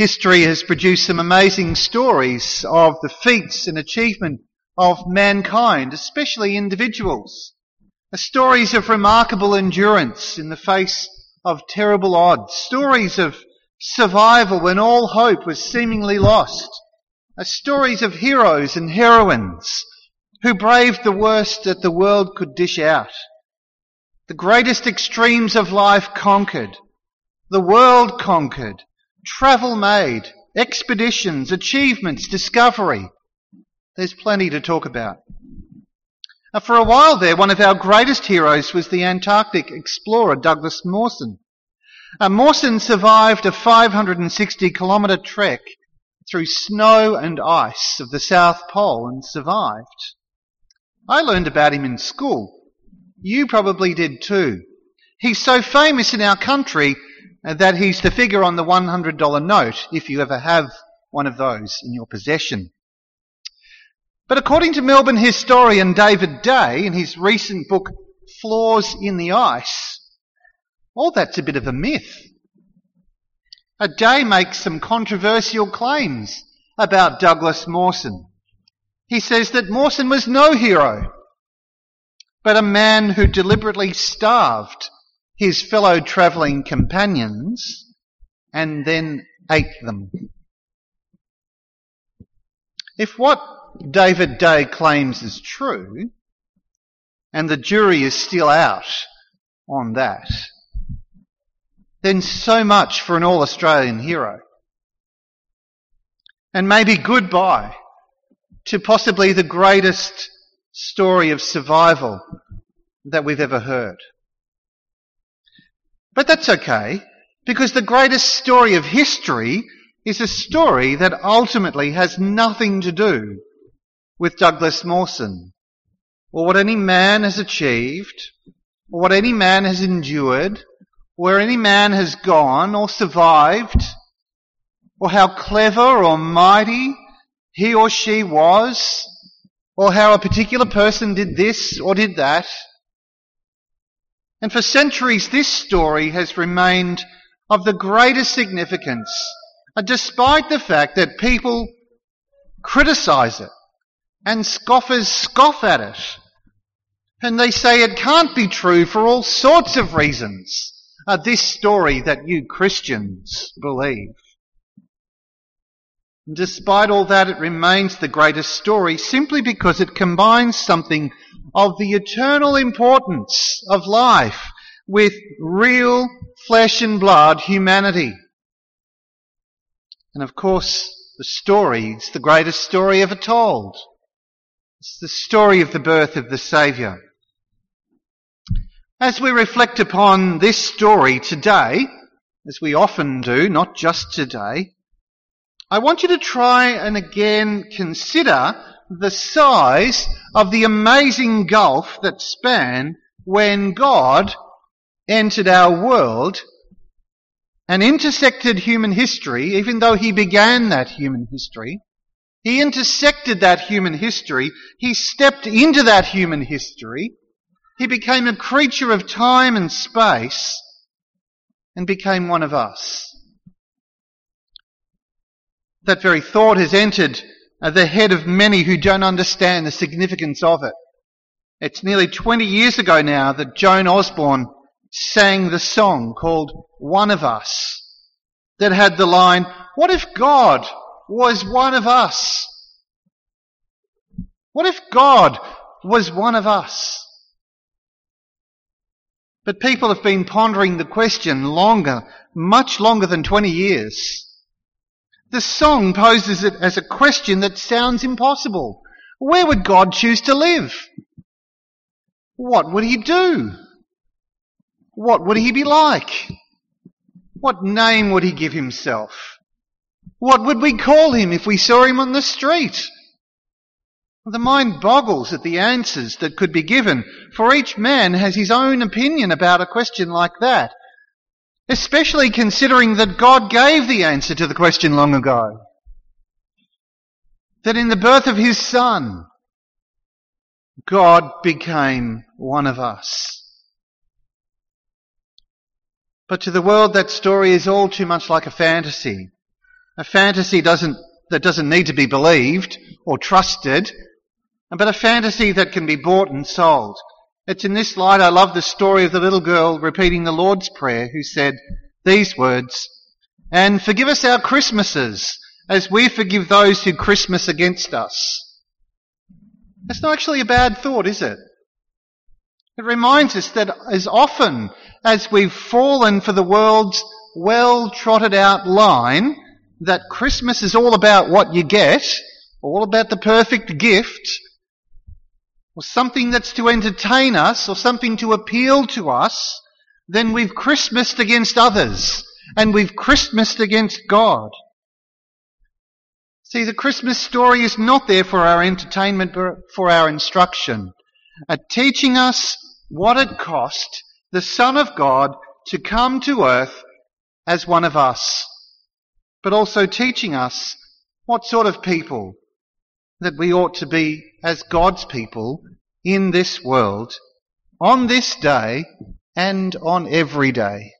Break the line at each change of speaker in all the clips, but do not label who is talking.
History has produced some amazing stories of the feats and achievement of mankind, especially individuals. Stories of remarkable endurance in the face of terrible odds. Stories of survival when all hope was seemingly lost. Stories of heroes and heroines who braved the worst that the world could dish out. The greatest extremes of life conquered. The world conquered. Travel made. Expeditions, achievements, discovery. There's plenty to talk about. For a while there, one of our greatest heroes was the Antarctic explorer Douglas Mawson. Mawson survived a 560-kilometre trek through snow and ice of the South Pole and survived. I learned about him in school. You probably did too. He's so famous in our country that he's the figure on the $100 note, if you ever have one of those in your possession. But according to Melbourne historian David Day, in his recent book, Flaws in the Ice, all that's a bit of a myth. Day makes some controversial claims about Douglas Mawson. He says that Mawson was no hero, but a man who deliberately starved his fellow travelling companions and then ate them. If what David Day claims is true, and the jury is still out on that, then so much for an all-Australian hero. And maybe goodbye to possibly the greatest story of survival that we've ever heard. But that's okay, because the greatest story of history is a story that ultimately has nothing to do with Douglas Mawson, or what any man has achieved, or what any man has endured, where any man has gone or survived, or how clever or mighty he or she was, or how a particular person did this or did that. And for centuries this story has remained of the greatest significance, despite the fact that people criticise it and scoffers scoff at it. And they say it can't be true for all sorts of reasons, this story that you Christians believe. And despite all that, it remains the greatest story simply because it combines something of the eternal importance of life with real flesh and blood humanity. And of course, the story is the greatest story ever told. It's the story of the birth of the Saviour. As we reflect upon this story today, as we often do, not just today, I want you to try and again consider the size of the amazing gulf that span when God entered our world and intersected human history, even though he began that human history. He intersected that human history. He stepped into that human history. He became a creature of time and space and became one of us. That very thought has entered the head of many who don't understand the significance of it. It's nearly 20 years ago now that Joan Osborne sang the song called One of Us that had the line, "What if God was one of us? What if God was one of us?" But people have been pondering the question longer, much longer than 20 years. The song poses it as a question that sounds impossible. Where would God choose to live? What would he do? What would he be like? What name would he give himself? What would we call him if we saw him on the street? The mind boggles at the answers that could be given, for each man has his own opinion about a question like that, especially considering that God gave the answer to the question long ago. That in the birth of his Son, God became one of us. But to the world, that story is all too much like a fantasy. A fantasy that doesn't need to be believed or trusted, but a fantasy that can be bought and sold. It's in this light I love the story of the little girl repeating the Lord's Prayer who said these words, "And forgive us our Christmases as we forgive those who Christmas against us." That's not actually a bad thought, is it? It reminds us that as often as we've fallen for the world's well-trotted out line that Christmas is all about what you get, all about the perfect gift, or something that's to entertain us, or something to appeal to us, then we've Christmased against others, and we've Christmased against God. See, the Christmas story is not there for our entertainment, but for our instruction, teaching us what it cost the Son of God to come to earth as one of us, but also teaching us what sort of people that we ought to be as God's people in this world, on this day and on every day.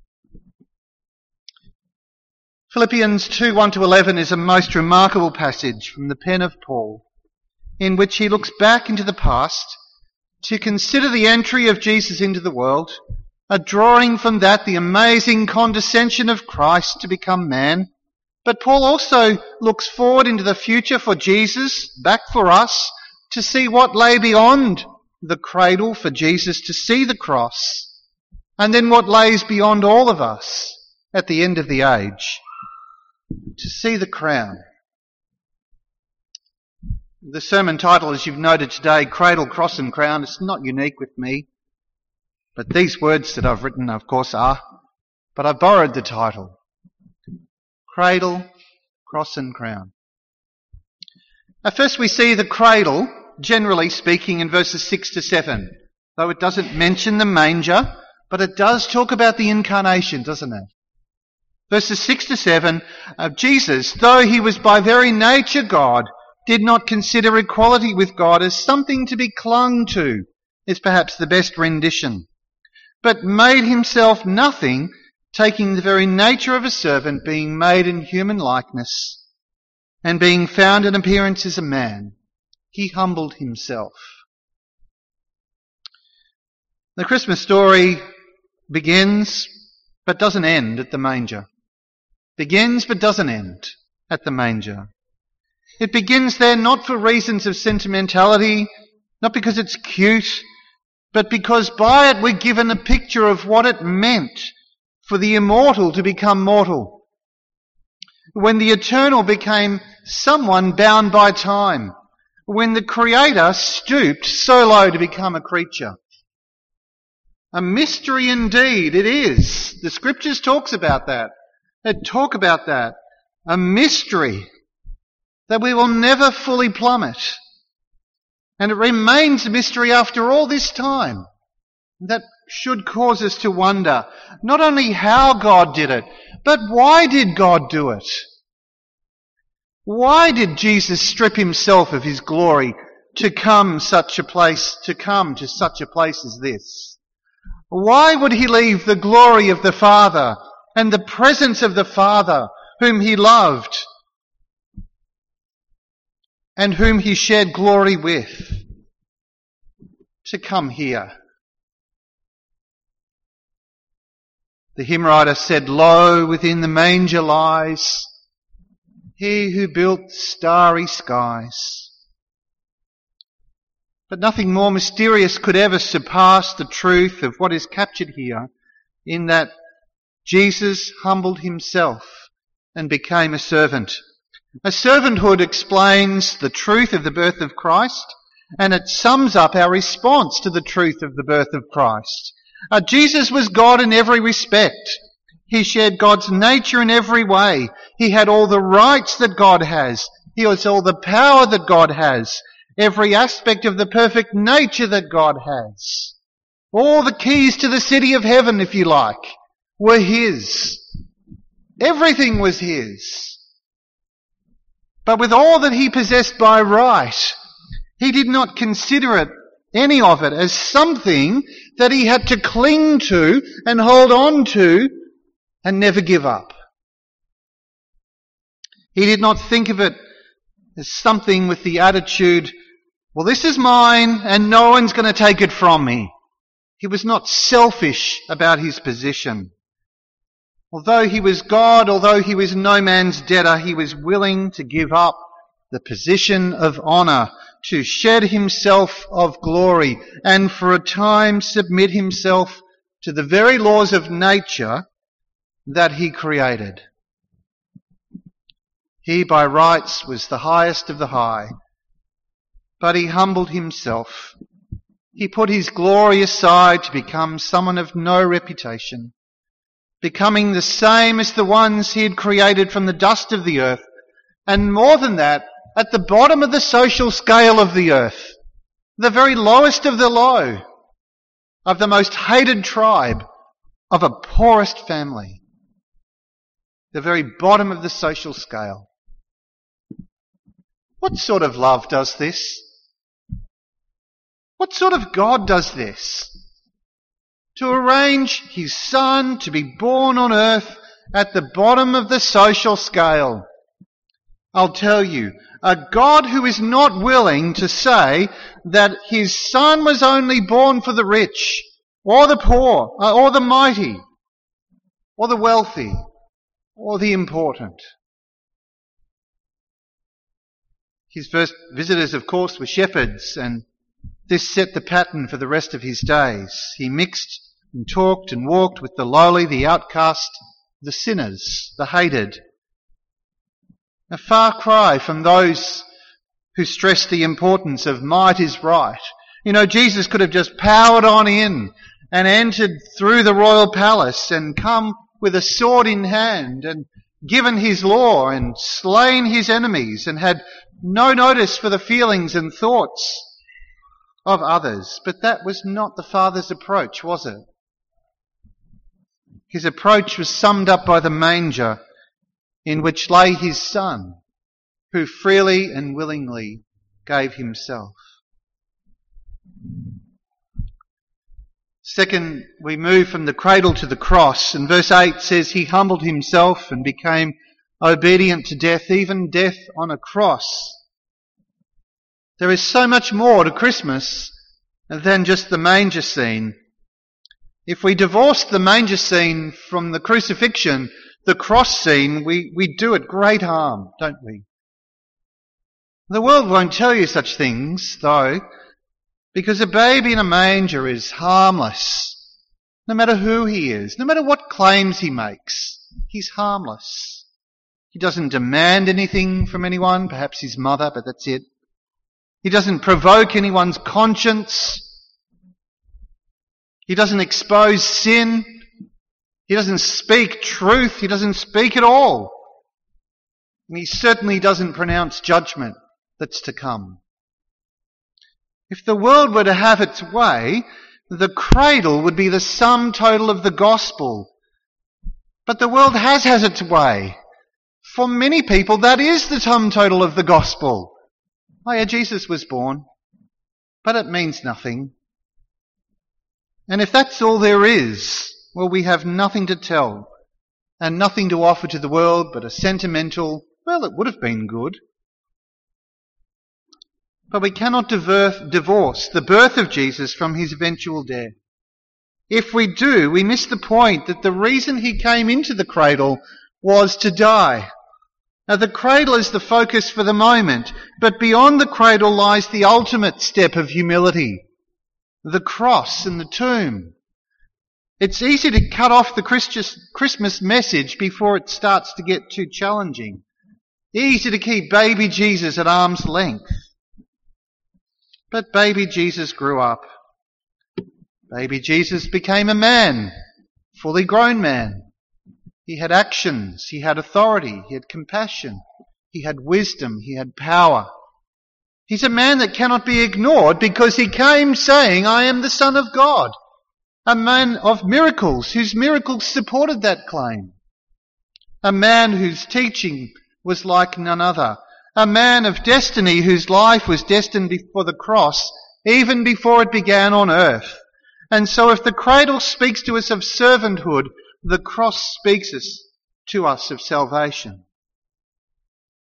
Philippians 2:1-11 is a most remarkable passage from the pen of Paul, in which he looks back into the past to consider the entry of Jesus into the world, drawing from that the amazing condescension of Christ to become man. But Paul also looks forward into the future for Jesus, back for us, to see what lay beyond the cradle for Jesus to see the cross, and then what lays beyond all of us at the end of the age, to see the crown. The sermon title, as you've noted today, Cradle, Cross and Crown, it's not unique with me. But these words that I've written, of course, are. But I've borrowed the title. Cradle, Cross and Crown. First we see the cradle, generally speaking, in verses 6-7. Though it doesn't mention the manger, but it does talk about the incarnation, doesn't it? Verses 6-7, Jesus, though he was by very nature God, did not consider equality with God as something to be clung to, is perhaps the best rendition, but made himself nothing, taking the very nature of a servant, being made in human likeness, and being found in appearance as a man, he humbled himself. The Christmas story begins but doesn't end at the manger. Begins but doesn't end at the manger. It begins there not for reasons of sentimentality, not because it's cute, but because by it we're given a picture of what it meant for the immortal to become mortal. When the eternal became someone bound by time. When the Creator stooped so low to become a creature. A mystery indeed it is. The Scriptures talks about that. They talk about that. A mystery that we will never fully plummet. And it remains a mystery after all this time. That should cause us to wonder not only how God did it, but why did God do it? Why did Jesus strip himself of his glory to come to such a place as this? Why would he leave the glory of the Father and the presence of the Father whom he loved and whom he shared glory with, to come here? The hymn writer said, "Lo, within the manger lies he who built starry skies." But nothing more mysterious could ever surpass the truth of what is captured here, in that Jesus humbled himself and became a servant. A servanthood explains the truth of the birth of Christ, and it sums up our response to the truth of the birth of Christ. Jesus was God in every respect. He shared God's nature in every way. He had all the rights that God has. He has all the power that God has. Every aspect of the perfect nature that God has. All the keys to the city of heaven, if you like, were his. Everything was his. But with all that he possessed by right, he did not consider it, any of it, as something that he had to cling to and hold on to and never give up. He did not think of it as something with the attitude, well, this is mine and no one's going to take it from me. He was not selfish about his position. Although he was God, although he was no man's debtor, he was willing to give up the position of honour, to shed himself of glory, and for a time submit himself to the very laws of nature that he created. He by rights was the highest of the high, but he humbled himself. He put his glory aside to become someone of no reputation, becoming the same as the ones he had created from the dust of the earth, and more than that, at the bottom of the social scale of the earth, the very lowest of the low, of the most hated tribe, of a poorest family, the very bottom of the social scale. What sort of love does this? What sort of God does this? To arrange his Son to be born on earth at the bottom of the social scale. I'll tell you, a God who is not willing to say that his Son was only born for the rich, or the poor, or the mighty, or the wealthy, or the important. His first visitors, of course, were shepherds, and this set the pattern for the rest of his days. He mixed and talked and walked with the lowly, the outcast, the sinners, the hated. A far cry from those who stress the importance of might is right. You know, Jesus could have just powered on in and entered through the royal palace and come with a sword in hand and given his law and slain his enemies and had no notice for the feelings and thoughts of others. But that was not the Father's approach, was it? His approach was summed up by the manger in which lay his Son, who freely and willingly gave himself. Second, we move from the cradle to the cross, and verse 8 says he humbled himself and became obedient to death, even death on a cross. There is so much more to Christmas than just the manger scene. If we divorce the manger scene from the crucifixion, the cross scene, we do it great harm, don't we? The world won't tell you such things, though, because a baby in a manger is harmless. No matter who he is, no matter what claims he makes, he's harmless. He doesn't demand anything from anyone, perhaps his mother, but that's it. He doesn't provoke anyone's conscience. He doesn't expose sin. He doesn't speak truth. He doesn't speak at all. And he certainly doesn't pronounce judgment that's to come. If the world were to have its way, the cradle would be the sum total of the gospel. But the world has its way. For many people, that is the sum total of the gospel. Oh yeah, Jesus was born, but it means nothing. And if that's all there is, well, we have nothing to tell and nothing to offer to the world but a sentimental, well, it would have been good. But we cannot divorce the birth of Jesus from his eventual death. If we do, we miss the point that the reason he came into the cradle was to die. Now, the cradle is the focus for the moment, but beyond the cradle lies the ultimate step of humility, the cross and the tomb. It's easy to cut off the Christmas message before it starts to get too challenging. Easy to keep baby Jesus at arm's length. But baby Jesus grew up. Baby Jesus became a man, fully grown man. He had actions, he had authority, he had compassion, he had wisdom, he had power. He's a man that cannot be ignored because he came saying, I am the Son of God. A man of miracles, whose miracles supported that claim. A man whose teaching was like none other. A man of destiny whose life was destined for the cross even before it began on earth. And so if the cradle speaks to us of servanthood, the cross speaks to us of salvation.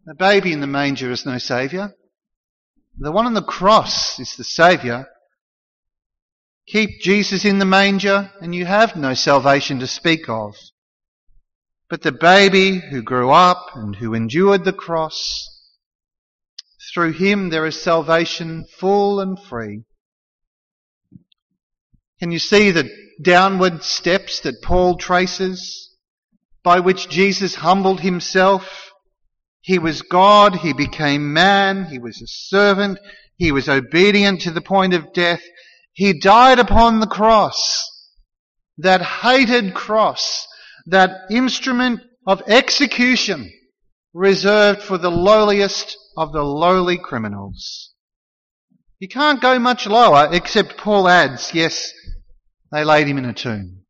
The baby in the manger is no saviour. The one on the cross is the saviour. Keep Jesus in the manger and you have no salvation to speak of. But the baby who grew up and who endured the cross, through him there is salvation full and free. Can you see the downward steps that Paul traces, by which Jesus humbled himself? He was God, he became man, he was a servant, he was obedient to the point of death. He died upon the cross, that hated cross, that instrument of execution reserved for the lowliest of the lowly criminals. You can't go much lower, except Paul adds, yes, they laid him in a tomb.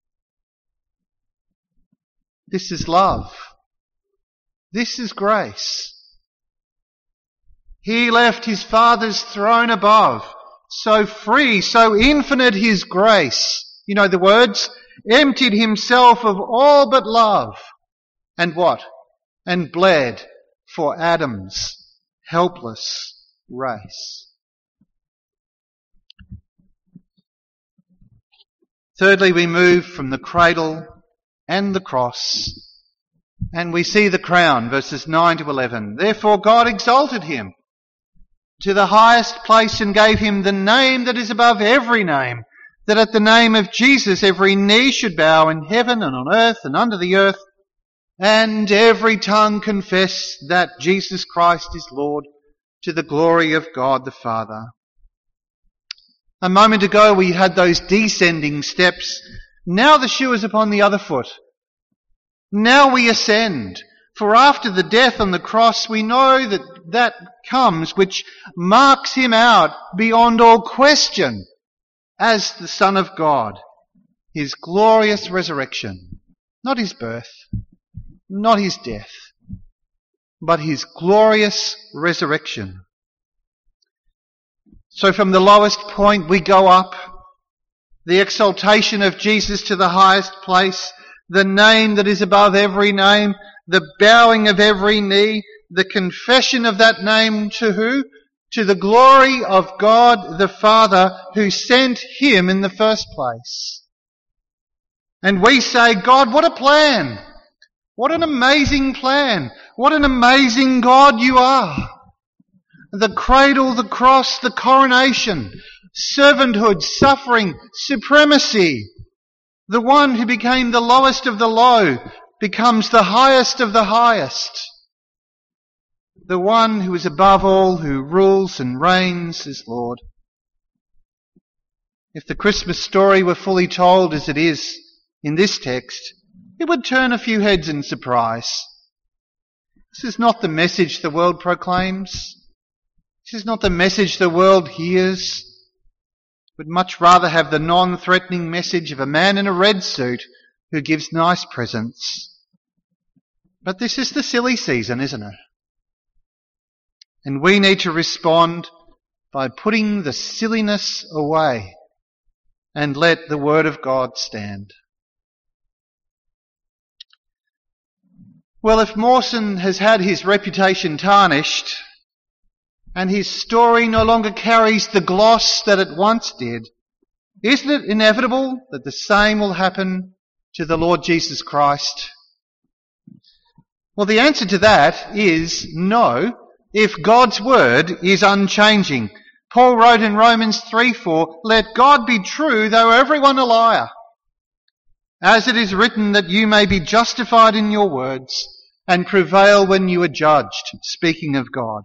This is love. This is grace. He left his Father's throne above, so free, so infinite his grace. You know the words? Emptied himself of all but love. And what? And bled for Adam's helpless race. Thirdly, we move from the cradle and the cross, and we see the crown, verses 9 to 11. Therefore God exalted him to the highest place and gave him the name that is above every name, that at the name of Jesus every knee should bow in heaven and on earth and under the earth, and every tongue confess that Jesus Christ is Lord, to the glory of God the Father. A moment ago we had those descending steps. Now the shoe is upon the other foot. Now we ascend. For after the death on the cross we know that comes which marks him out beyond all question as the Son of God. His glorious resurrection. Not his birth, not his death, but his glorious resurrection. So from the lowest point we go up, the exaltation of Jesus to the highest place, the name that is above every name, the bowing of every knee, the confession of that name to who? To the glory of God the Father who sent him in the first place. And we say, God, what a plan! What an amazing plan! What an amazing God you are! The cradle, the cross, the coronation, servanthood, suffering, supremacy. The one who became the lowest of the low becomes the highest of the highest. The one who is above all, who rules and reigns as Lord. If the Christmas story were fully told as it is in this text, it would turn a few heads in surprise. This is not the message the world proclaims. This is not the message the world hears. Would much rather have the non-threatening message of a man in a red suit who gives nice presents. But this is the silly season, isn't it? And we need to respond by putting the silliness away and let the Word of God stand. Well, if Mawson has had his reputation tarnished, and his story no longer carries the gloss that it once did, isn't it inevitable that the same will happen to the Lord Jesus Christ? Well, the answer to that is no, if God's word is unchanging. Paul wrote in Romans 3:4, let God be true, though everyone a liar. As it is written that you may be justified in your words and prevail when you are judged, speaking of God.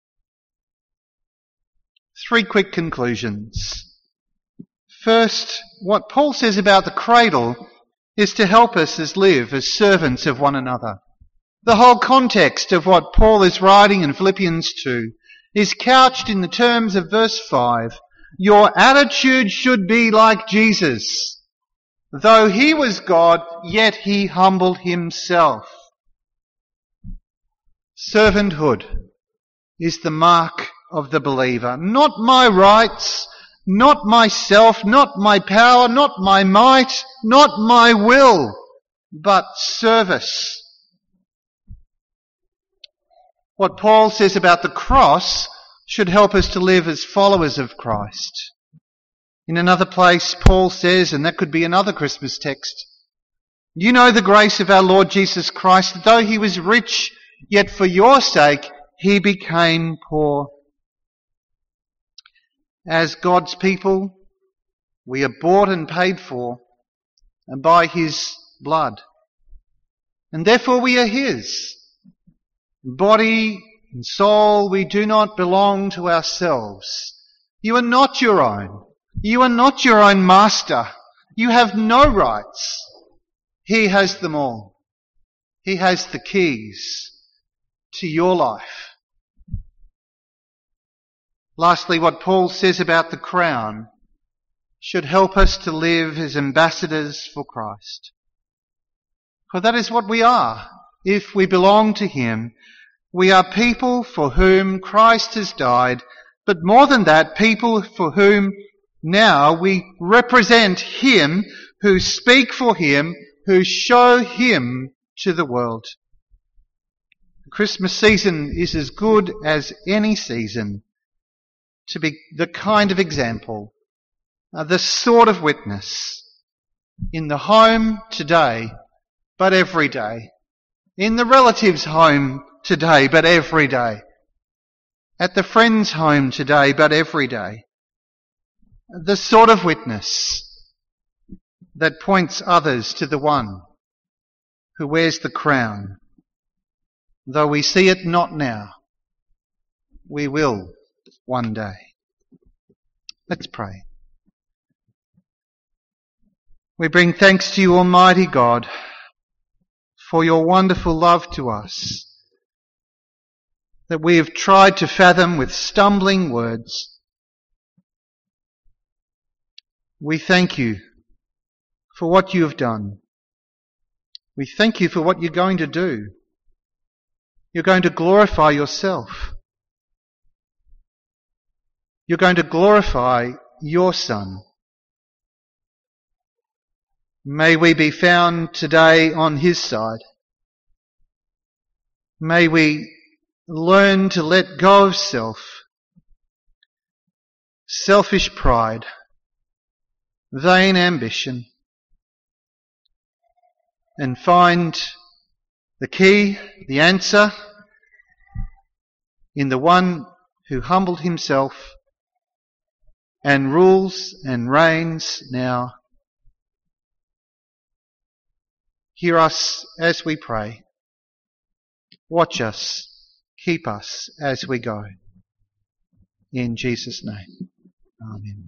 3 quick conclusions. First, what Paul says about the cradle is to help us live as servants of one another. The whole context of what Paul is writing in Philippians 2 is couched in the terms of verse 5. Your attitude should be like Jesus. Though he was God, yet he humbled himself. Servanthood is the mark of the believer. Not my rights, not myself, not my power, not my might, not my will, but service. What Paul says about the cross should help us to live as followers of Christ. In another place, Paul says, and that could be another Christmas text, "You know the grace of our Lord Jesus Christ, that though he was rich, yet for your sake he became poor." As God's people, we are bought and paid for and by his blood. And therefore we are his. Body and soul, we do not belong to ourselves. You are not your own. You are not your own master. You have no rights. He has them all. He has the keys to your life. Lastly, what Paul says about the crown should help us to live as ambassadors for Christ. For that is what we are. If we belong to him, we are people for whom Christ has died, but more than that, people for whom now we represent him, who speak for him, who show him to the world. The Christmas season is as good as any season to be the kind of example, the sort of witness in the home today, but every day. In the relative's home today, but every day. At the friend's home today, but every day. The sort of witness that points others to the one who wears the crown. Though we see it not now, we will one day. Let's pray. We bring thanks to you, Almighty God, for your wonderful love to us, that we have tried to fathom with stumbling words. We thank you for what you have done. We thank you for what you're going to do. You're going to glorify yourself. You're going to glorify your Son. May we be found today on his side. May we learn to let go of self, selfish pride, vain ambition, and find the key, the answer, in the one who humbled himself and rules and reigns now. Hear us as we pray. Watch us. Keep us as we go. In Jesus' name. Amen.